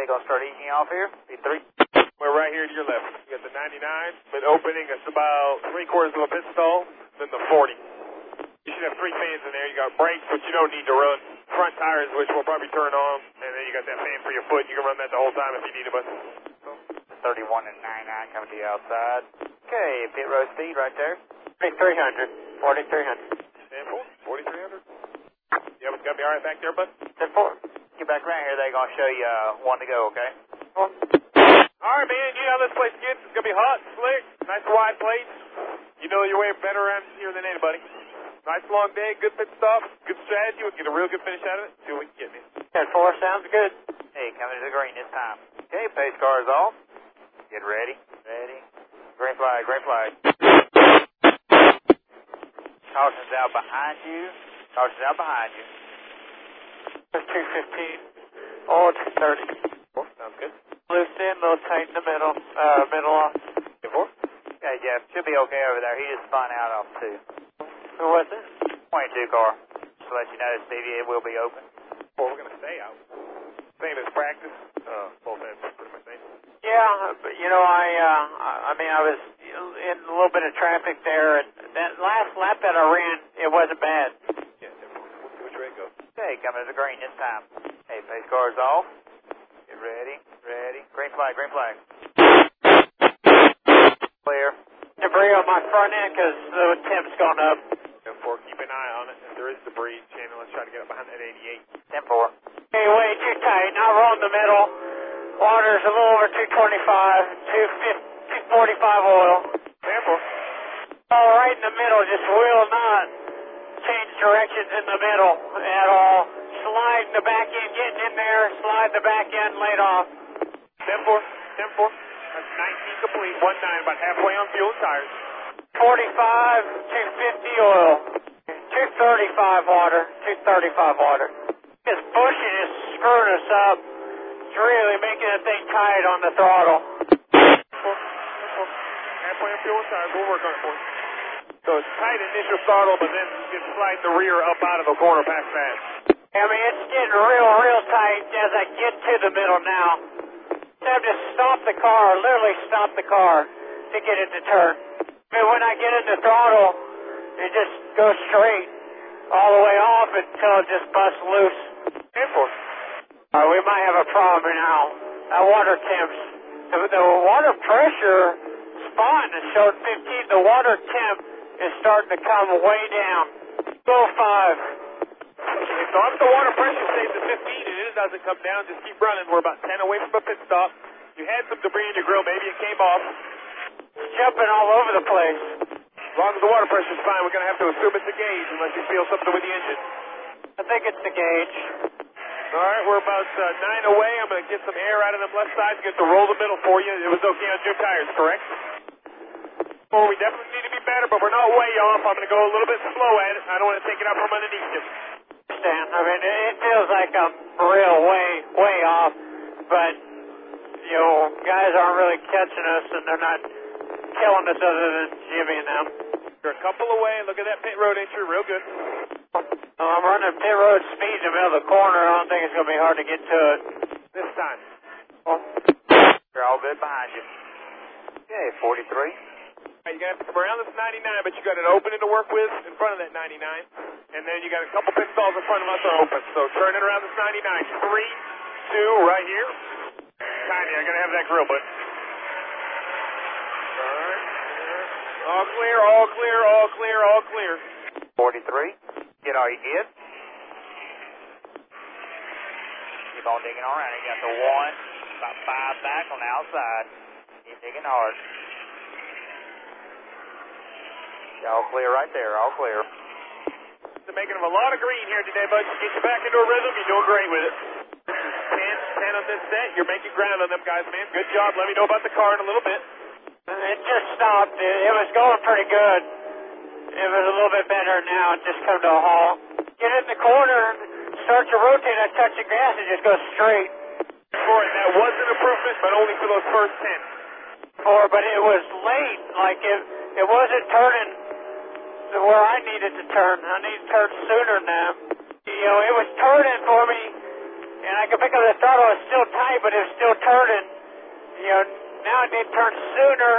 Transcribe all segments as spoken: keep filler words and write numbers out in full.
gonna start easing off here. P three. We're right here to your left. You got the ninety-nine, been opening, it's about three quarters of a pit stall, then the forty. You should have three fans in there. You got brakes, which you don't need to run. Front tires, which will probably turn on, and then you got that fan for your foot. You can run that the whole time if you need it, but thirty-one and ninety-nine coming to you outside. Okay, pit road speed right there. forty-three hundred. forty-three hundred. ten four, forty-three hundred. You have gonna be all right back there, bud? ten four. Get back around here. They're gonna show you uh, one to go. Okay. four. All right, man. You know how this place gets. It's gonna be hot, slick, nice wide plates. You know your way better around here than anybody. Nice long day, good pit stop, good strategy. We can get a real good finish out of it. See what we can get, man. ten four sounds good. Hey, coming to the green this time. Okay, pace car is off. Get ready. Ready. Green flag, green flag. Caution's out behind you. Caution's out behind you. two fifteen. Oh, two thirty. Four, sounds good. Loose in, a little tight in the middle. Uh, middle off. ten four. Hey, Jeff, should be okay over there. He just spun out off two. Who was it? twenty-two car. Just to let you know, Stevie, it will be open. Well, we're going to stay out. Same as practice. Uh, both ends pretty much same. Yeah, but you know, I, uh, I mean, I was in a little bit of traffic there, and that last lap that I ran, it wasn't bad. Yeah, we'll see which way it goes. Okay, coming to the green this time. Hey, pace car is off. Get ready, ready. Green flag, green flag. Clear. Debris on my front end because the temp's gone up. ten four, keep an eye on it. If there is debris, channel, let's try to get up behind that eighty-eight. ten four. Hey, way too tight. Now we're in the middle. Water's a little over two twenty-five, two forty-five oil. ten four. All right in the middle. Just will not change directions in the middle at all. Slide the back end, getting in there. Slide the back end, laid off. ten four, ten four. That's nineteen complete, one nine, about halfway on fuel and tires. forty-five, two fifty oil. two thirty-five water, two thirty-five water. This bushing is screwing us up. It's really making the thing tight on the throttle. Halfway on fuel and tires, we'll work on it for you. So it's tight initial throttle, but then you can slide the rear up out of the corner past that. I mean, it's getting real, real tight as I get to the middle now. I have to stop the car, literally stop the car to get it to turn. I mean, when I get in the throttle, it just goes straight all the way off until it just busts loose. ten four. Uh, we might have a problem now. That water temps, the, the water pressure spot is showing fifteen. The water temp is starting to come way down. Go five. So if the water pressure stays at fifteen and it doesn't come down, just keep running. We're about ten away from a pit stop. You had some debris in your grill. Maybe it came off. It's jumping all over the place. As long as the water pressure's fine, we're going to have to assume it's a gauge unless you feel something with the engine. I think it's the gauge. All right, we're about uh, nine away. I'm going to get some air out of them left sides, get to roll the middle for you. It was okay on your tires, correct? Well, we definitely need to be better, but we're not way off. I'm going to go a little bit slow at it. I don't want to take it out from underneath you. Understand. I mean, it feels like I'm real way, way off, but, you know, guys aren't really catching us, and they're not killing us other than Jimmy and them. You're a couple away. Look at that pit road entry, real good. Well, I'm running pit road speed in the middle of the corner. I don't think it's going to be hard to get to it. This time. Oh. You're all good behind you. Okay, forty-three. All right, you got to come around this ninety-nine, but you got an opening to work with in front of that ninety-nine. And then you got a couple pit stalls in front of us are open. So turn it around this ninety-nine. Three, two, right here. Tiny, I'm going to have that grill, but. All right. All clear, all clear, all clear, all clear. forty-three. Get all you get. Keep on digging around. You got the one, about five back on the outside. Keep digging hard. All clear right there, all clear. They're making them a lot of green here today, bud. Get you back into a rhythm. You're doing great with it. ten, ten on this set. You're making ground on them guys, man. Good job. Let me know about the car in a little bit. It just stopped. It, it was going pretty good. It was a little bit better now. It just come to a halt. Get in the corner, start to rotate. I touch the gas and just go straight. For it, that was an improvement, but only for those first ten. For, but it was late. Like it, it wasn't turning to where I needed to turn. I needed to turn sooner than that. You know, it was turning for me and I could pick up the throttle. It's still tight, but it's still turning. You know, now it did turn sooner,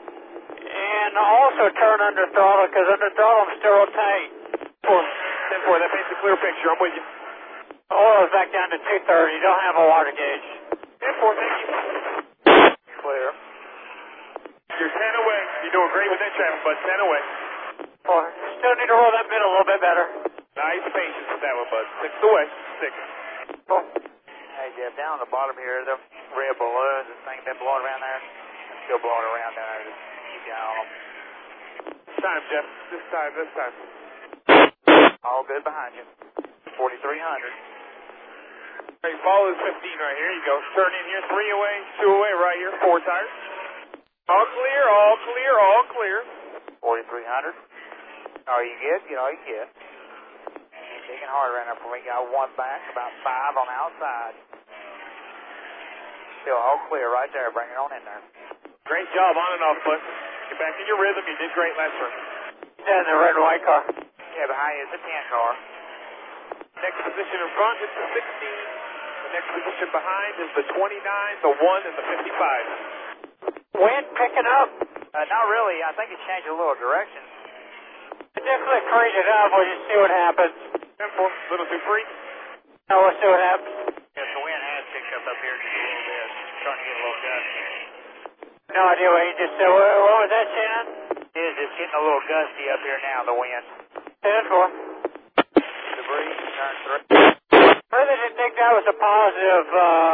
and also turn under throttle, because under throttle I'm still real tight. Four, ten four, that paints a clear picture. I'm with you. Oil's back down to two thirty. Don't have a water gauge. ten four, thank you. Clear. You're ten away. You're doing great with that traffic, bud. ten away. Four. Still need to roll that middle a little bit better. Nice patience with that one, bud. Six away. Six. Four. Hey, Jeff, down on the bottom here, the red balloons, this thing been blowing around there. Still blowing around down there. Just keep your eye on them. This time, Jeff. This time, this time. All good behind you. forty-three hundred. Hey, follow this fifteen right here. You go. Turn in here. Three away. Two away right here. Four tires. All clear. All clear. All clear. forty-three hundred. All you get, get all you get. Digging hard right now before we got one back, about five on the outside. Still all clear right there. Bring it on in there. Great job on and off, bud. Get back in your rhythm. You did great last run. Yeah, the red and white car. Yeah, behind you is the ten car. Next position in front is the sixteen. The next position behind is the twenty-nine, the one, and the fifty-five. Wind picking up. Uh, not really. I think it changed a little direction. Definitely freeze it up. We'll just see what happens. ten four, little too free. No, we'll see what happens. Yes, the wind has picked up up here just a little bit. It's starting to get a little gusty. No idea what you just said. What, what was that, Shannon? It is. It's getting a little gusty up here now, the wind. ten four. Debris, turn three. Further didn't think that was a positive. Uh,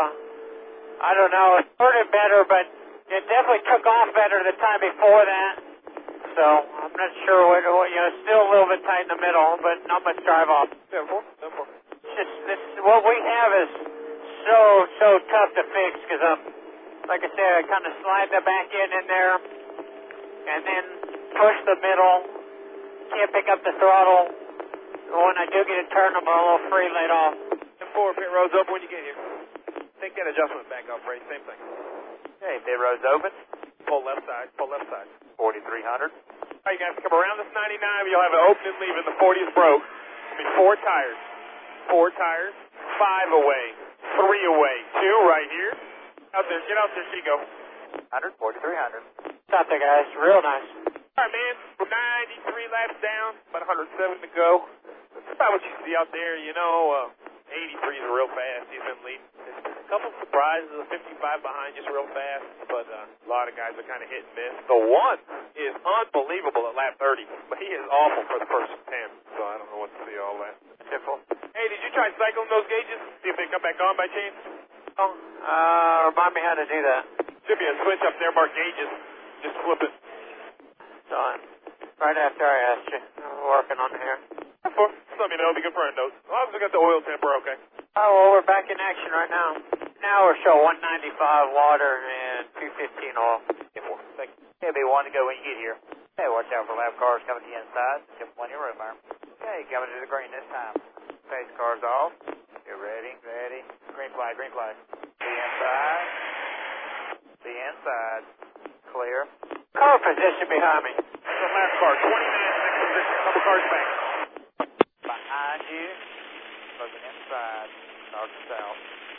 I don't know. It started better, but it definitely took off better the time before that. So I'm not sure what, what you know. Still a little bit tight in the middle, but not much drive off. ten four, ten four. It's just this. What we have is so so tough to fix because um, like I said, I kind of slide the back end in there, and then push the middle. Can't pick up the throttle. When I do get a turn, I'm a little free laid off. ten four, pit road's up when you get here. Take that adjustment back off, Ray. Same thing. Okay, pit road's open. Pull left side. Pull left side. forty-three hundred. All right, you guys come around this ninety-nine. You'll have an open and leave, and the forty is broke. It'll be four tires. Four tires. Five away. Three away. Two right here. Out there. Get out there. So you go. one hundred, forty-three hundred. Stop there, guys. Real nice. All right, man. We're ninety-three laps down. About one hundred seven to go. That's about what you see out there. You know, uh, eighty-three is real fast. He's been leading. A couple surprises. The fifty-five behind just real fast, but uh, a lot of guys are kind of hit and miss. The one is unbelievable at lap thirty, but he is awful for the first ten, so I don't know what to see all that. Simple. Hey, did you try cycling those gauges? See if they come back on by chance? Oh, uh, remind me how to do that. Should be a switch up there marked gauges. Just flip it. Done. Right after I asked you. I'm working on here. For, just let me know. It'll be good for our notes. As long as we got the oil temper, okay. Oh, well, we're back in action right now. Now we're showing one ninety-five water and two fifteen oil. ten four. Thank you. Okay, be one to go when you get here. Hey, watch out for lap cars coming to the inside. Get plenty of room there. Okay, coming to the green this time. Pace cars off. You're ready, ready. Green flag, green flag. The inside. The inside. Clear. Car position behind me. That's the last car. twenty-nine next position. Couple cars back. Behind you. Looking inside. North to south.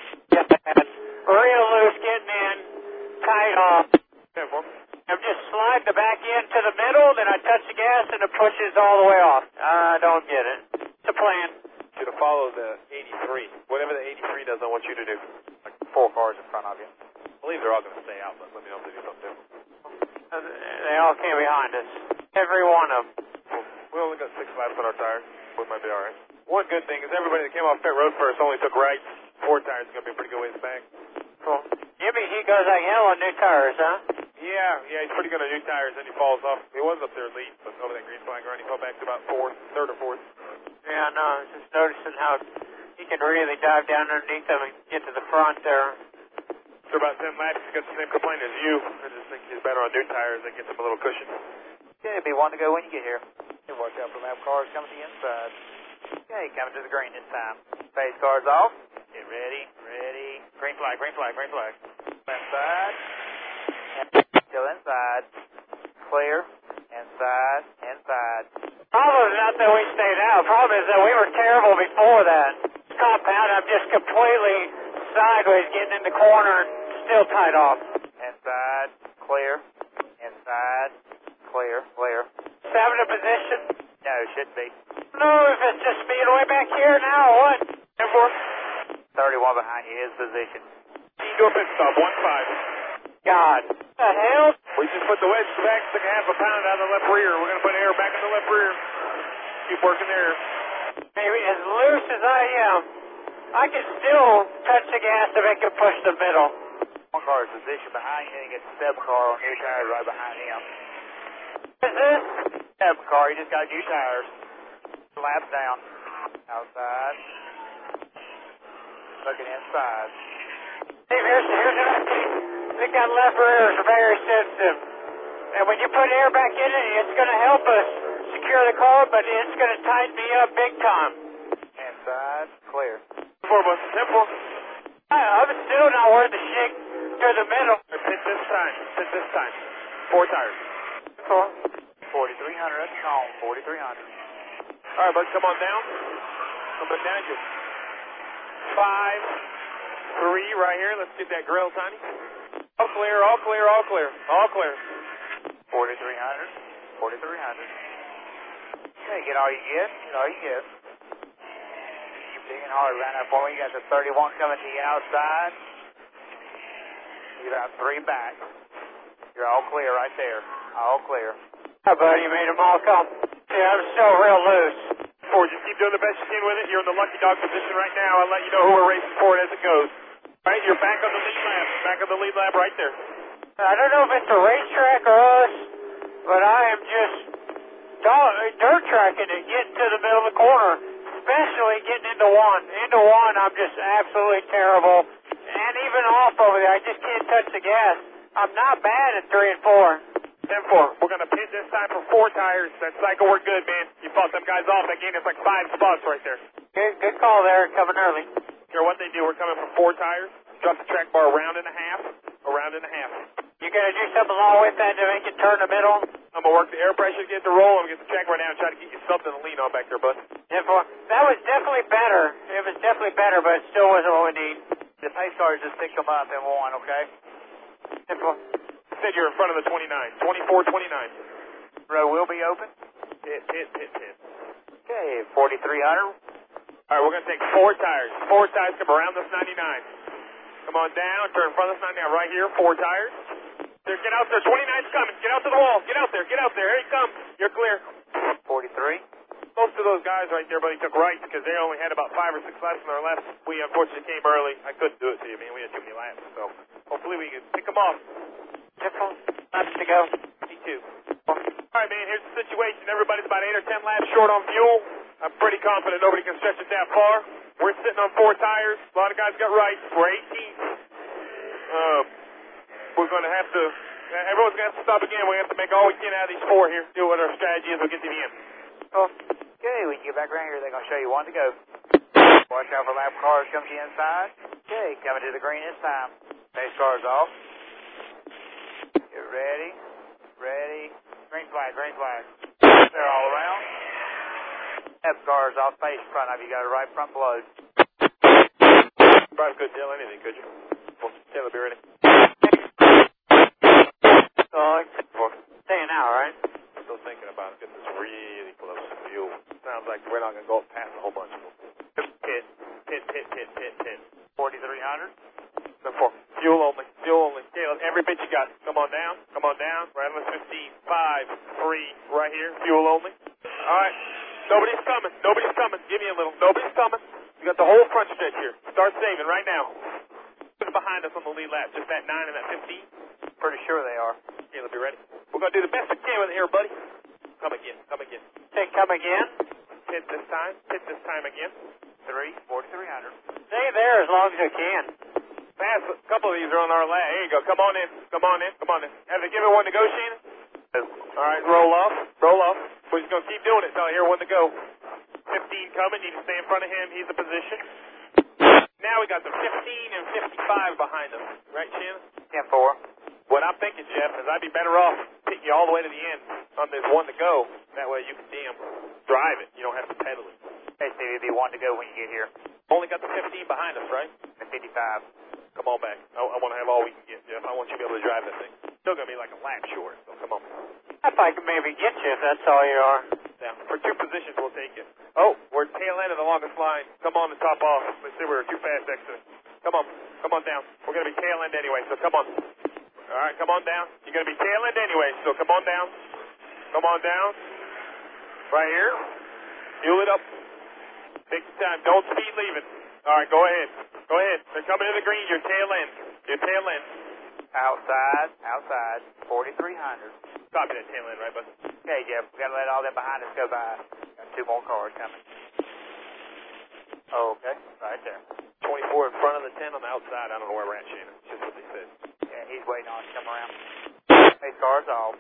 Real loose getting in. Tight off. ten four. I'm just slide the back end to the middle, then I touch the gas and it pushes all the way off. I don't get it. It's a plan. Should have followed the eighty-three. Whatever the eighty-three does, I want you to do. Like four cars in front of you. I believe they're all going to stay out, but let me know if they do something different. Uh, They all came behind us. Every one of them. We only got six laps on our tires. We might be all right. One good thing is everybody that came off pit road first only took right. Four tires is going to be a pretty good ways back. Cool. Jimmy, he goes like hell on new tires, huh? Yeah, yeah, he's pretty good on new tires, and he falls off. He was up there lead, but over that green flag run, he fell back to about fourth, third or fourth. Yeah, no, I was just noticing how he can really dive down underneath them and get to the front there. After about ten laps, he's got the same complaint as you. I just think he's better on new tires. That gets him a little cushion. Okay, be one to go when you get here. Okay, watch out for lap cars coming to the inside. Okay, coming to the green this time. Pace cars off. Get ready, ready. Green flag, green flag, green flag. Left side. Still inside. Clear. Inside. Inside. Problem is not that we stayed out. Problem is that we were terrible before that. Compound, I'm just completely sideways, getting in the corner, still tied off. Inside, clear. Inside, clear, clear. Seven in position. No, shouldn't be. No, if it's just speeding way back here now, or what? ten four. thirty-one behind you, his position. Do a pit stop, one five. God. What the hell? We just put the wedge back, took a half a pound out of the left rear. We're going to put air back in the left rear. Keep working there. Maybe as loose as I am, I can still touch the gas if I can push the middle. One car is position behind you, and you get the step car on new tires right behind him. What is this? Step car, you just got new tires. Laps down. Outside. Looking inside. Hey, here's, here's what I think. I think that left rear is very sensitive. And when you put air back in it, it's going to help us secure the car, but it's going to tighten me up big time. Inside, clear. Four bus, ten four. I, I'm still not worth the shit to the middle. Pit this time, pit this time. Four tires. Four. forty-three hundred, that's home, forty-three hundred. All right, bud, come on down. Come on down. Just five, three right here. Let's get that grill, Tiny. All clear, all clear, all clear, all clear. forty-three hundred, forty-three hundred. Okay, get all you get, get all you get. Keep digging hard around that for me. You got the thirty-one coming to you outside. You got three back. You're all clear right there. All clear. Hi, buddy, you made them all come. Yeah, I'm still real loose. Four, just keep doing the best you can with it. You're in the lucky dog position right now. I'll let you know who we're racing for as it goes. All right, you're back on the lead lap. Back on the lead lap right there. I don't know if it's a racetrack or us, but I am just dirt tracking and getting to the middle of the corner, especially getting into one. Into one, I'm just absolutely terrible. And even off over there, I just can't touch the gas. I'm not bad at three and four. ten four. We're going to pit this time for four tires. That cycle worked good, man. You fought them guys off. That gained us like five spots right there. Good, good call there, coming early. Care what they do. We're coming for four tires. Drop the track bar around and a half. Around and a half. You going to do something along with that to make it turn the middle? I'm going to work the air pressure to get the roll. I'm going to get the track bar down and try to get you something to lean on back there, bud. ten four. That was definitely better. It was definitely better, but it still wasn't what we need. The pace cars just pick them up in one, okay? ten four. Said you're in front of the twenty-nine. twenty-four twenty-nine. Row will be open. Pit, pit, pit, pit. Okay, forty-three hundred. All right, we're going to take four tires. Four tires come around this ninety-nine. Come on down, turn in front of this ninety-nine right here. Four tires. There, get out there. twenty-nine's coming. Get out to the wall. Get out there. Get out there. Here he comes. You're clear. forty-three. Most of those guys right there, buddy, took right because they only had about five or six laps on their left. We unfortunately came early. I couldn't do it to you, man. We had too many laps. So hopefully we can pick them off. ten four. Laps to go. Me too. All right, man, here's the situation. Everybody's about eight or ten laps short on fuel. I'm pretty confident nobody can stretch it that far. We're sitting on four tires. A lot of guys got right. We're eighteenth. Um, we're going to have to, everyone's going to have to stop again. We have to make all we can out of these four here. See what our strategy is. We'll get to the end. Oh. Okay, when you get back around here, they're going to show you one to go. Watch out for lap cars coming to you inside. Okay, coming to the green this time. Pace cars off. Get ready. Ready. Green flag, green flag. They're all around. F cars off face front of you. Got a right front load. Probably couldn't tell anything, could you? Well, Taylor, be ready. So, staying out, right? Still thinking about it. This is really close to fuel. Sounds like we're not going to go past a whole bunch of them. Pit, pit, pit, pit, pit, pit. forty-three hundred. Four. Fuel only, fuel only. Caleb, every bit you got. Come on down, come on down. Right on the fifteen. Five, three, right here. Fuel only. All right. Nobody's coming. Nobody's coming. Give me a little. Nobody's coming. You got the whole front stretch here. Start saving right now. Who's behind us on the lead lap? Just that nine and that fifteen? Pretty sure they are. Caleb, be ready. We're going to do the best we can with it here, buddy. Come again. Come again. Say come again. Pit this time. Pit this time again. Three, forty-three hundred. Stay there as long as you can. Fast. A couple of these are on our lap. Here you go. Come on in. Come on in. Come on in. Have they given one to go, Shannon? All right. Roll off. Roll off. We're just going to keep doing it until I hear one to go. fifteen coming. Need to stay in front of him. He's in position. Now we got the fifteen and fifty-five behind us. Right, Shannon? ten four. What I'm thinking, Jeff, is I'd be better off taking you all the way to the end on this one to go. That way you can damn drive it. You don't have to pedal it. Hey, Steve, it'd be one to go when you get here. Only got the fifteen behind us, right? The fifty-five. Come on back. I, I want to have all we can get, Jeff. I want you to be able to drive that thing. Still going to be like a lap short, so come on. If I can maybe get you, if that's all you are. Yeah, for two positions, we'll take you. Oh, we're tail end of the longest line. Come on and top off. Let's see, we're too fast exit. Come on. Come on down. We're going to be tail end anyway, so come on. All right, come on down. You're going to be tail end anyway, so come on down. Come on down. Right here. Fuel it up. Take your time. Don't speed leaving. All right, go ahead. Go ahead. They're coming to the green. Your tail end. Your tail end. Outside, outside, forty-three hundred. Copy that tail end, right, bud? Okay, Jeff, we got to let all them behind us go by. Got two more cars coming. Okay, right there. twenty-four in front of the ten on the outside. I don't know where we're at, Shannon. It's just what they said. Yeah, he's waiting on us to come around. Pace cars off.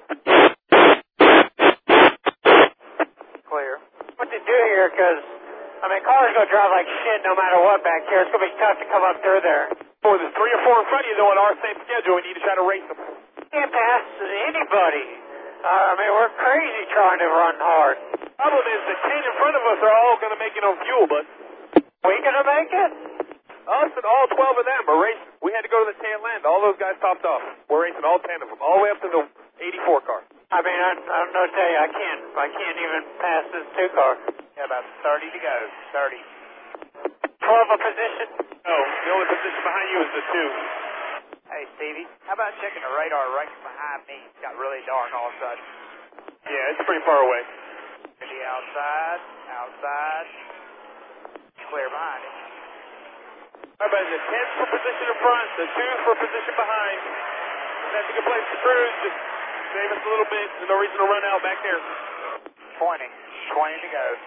Clear. What to do here, because, I mean, cars going to drive like shit no matter what back here. It's going to be tough to come up through there. Boy, there's three or four in front of you, though, on our same schedule. We need to try to race them. Can't pass anybody. Uh, I mean, we're crazy trying to run hard. Problem is, the ten in front of us are all going to make it on fuel, bud. We going to make it? Us and all twelve of them are racing. We had to go to the tail end. All those guys topped off. We're racing all ten of them, all the way up to the eighty-four car. I mean, I, I don't know to tell you, I can't, I can't even pass this two car. Yeah, about thirty to go. thirty. twelve a position? No, the only position behind you is the two. Hey, Stevie, how about checking the radar right behind me? It's got really dark all of a sudden. Yeah, it's pretty far away. To the outside, outside, clear behind it. How about the tens for position in front, the twos for position behind. That's a good place to cruise. Just save us a little bit. There's no reason to run out back there. twenty. twenty to go.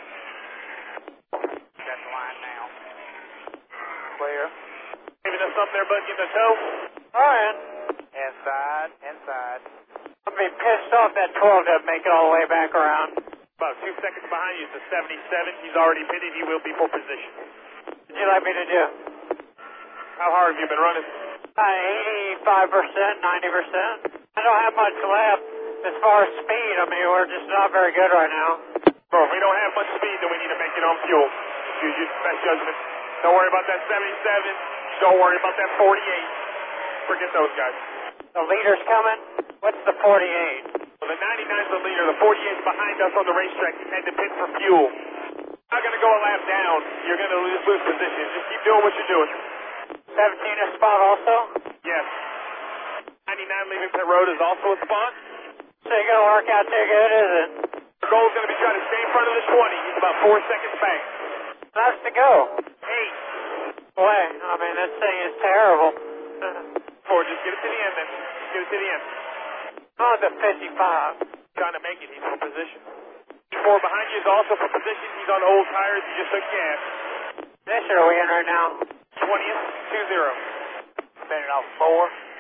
Got the line now. Clear. Giving us something there, bud. Give us a toe. All right. Inside, inside. I'll be pissed off that twelve doesn't make it all the way back around. About two seconds behind you is the seventy-seven. He's already pitted. He will be for position. What'd you like me to do? How hard have you been running? Uh, eighty-five percent, ninety percent. I don't have much left. As far as speed, I mean, we're just not very good right now. Bro, if we don't have much speed, then we need to make it on fuel. Use your best judgment. Don't worry about that seventy-seven. Don't worry about that forty-eight. Forget those guys. The leader's coming. What's the forty-eight? Well, the ninety-nine's the leader. The forty-eight's behind us on the racetrack. He's had to pit for fuel. Not going to go a lap down. You're going to lose, lose position. Just keep doing what you're doing. seventeen a spot also? Yes. ninety-nine leaving pit road is also a spot. So you're going to work out too good, is it? The goal is going to be trying to stay in front of the twenty. He's about four seconds back. Laps to go. Eight. Boy, I mean, this thing is terrible. Four. Just get it to the end, then. Get it to the end. Oh, the fifty-five. Trying to make it. He's for position. Four behind you is also for position. He's on old tires. He just took gas. Position are we in right now? twentieth, two zero. Spinning off four.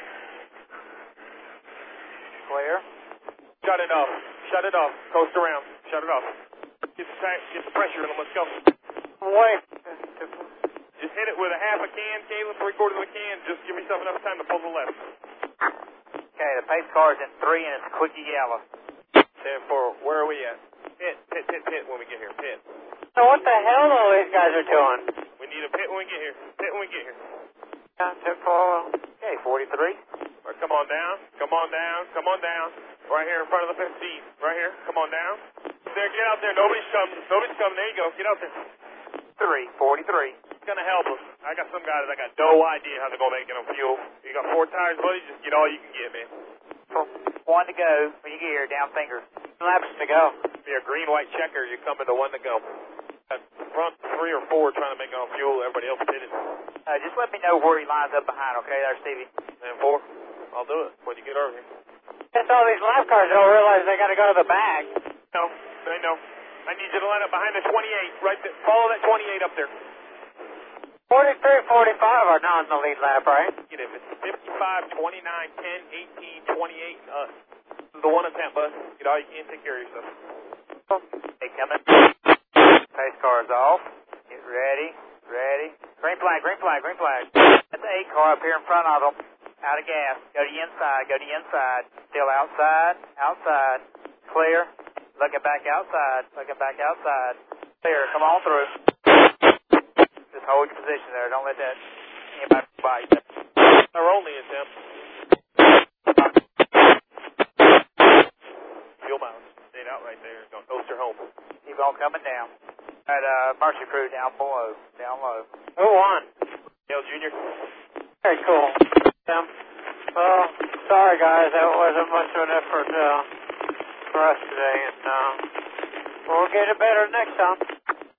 Clear. Shut it off. Shut it off. Coast around. Shut it off. Get the, time, get the pressure in him. Let's go. Wait. Just hit it with a half a can, Caleb, three quarters of a can. Just give yourself enough time to pull the left. Okay, the pace car's in three and it's quickie yellow. ten four. Where are we at? Pit, pit, pit, pit when we get here. Pit. So what the hell all these guys are doing? We need a pit when we get here. Pit when we get here. Down to four. Okay, forty-three. Right, come on down. Come on down. Come on down. Right here in front of the fifteen. Right here. Come on down. There, get out there. Nobody's coming. Nobody's coming. There you go. Get out there. Three. Forty-three. It's going to help us. I got some guys I got no idea how they're going to make it on fuel. You got four tires, buddy. Just get all you can get, man. One to go. When you get here, down fingers. Laps to go. Be a green, white checker. You're coming to one to go. Got front three or four trying to make it on fuel. Everybody else did it. Uh, just let me know where he lines up behind, okay, there, Stevie? And four. I'll do it when you get over here. Guess all these lap cars don't realize they got to go to the back. No, I know. I need you to line up behind the twenty-eight. Right there. Follow that twenty-eight up there. forty-three, forty-five are now in the lead lap, right? Get it. It's fifty-five, twenty-nine, ten, eighteen, twenty-eight. Uh, this is the one attempt, bud. Get all you can. Take care of yourself. Hey, coming. Pace car's off. Get ready. Ready. Green flag, green flag, green flag. That's the eight car up here in front of them. Out of gas. Go to the inside, go to the inside. Still outside, outside. Clear. Looking back outside, looking back outside. Clear, come on through. The Hold your position there. Don't let that anybody bite you. They're only in Tim. Fuel miles. Stayed out right there. Don't coast her home. Keep on coming down. That uh, Mercy crew down below. Down low. Who won? Dale Junior Very cool. Tim. Well, sorry guys, that wasn't much of an effort uh, for us today, and uh, we'll get it better next time.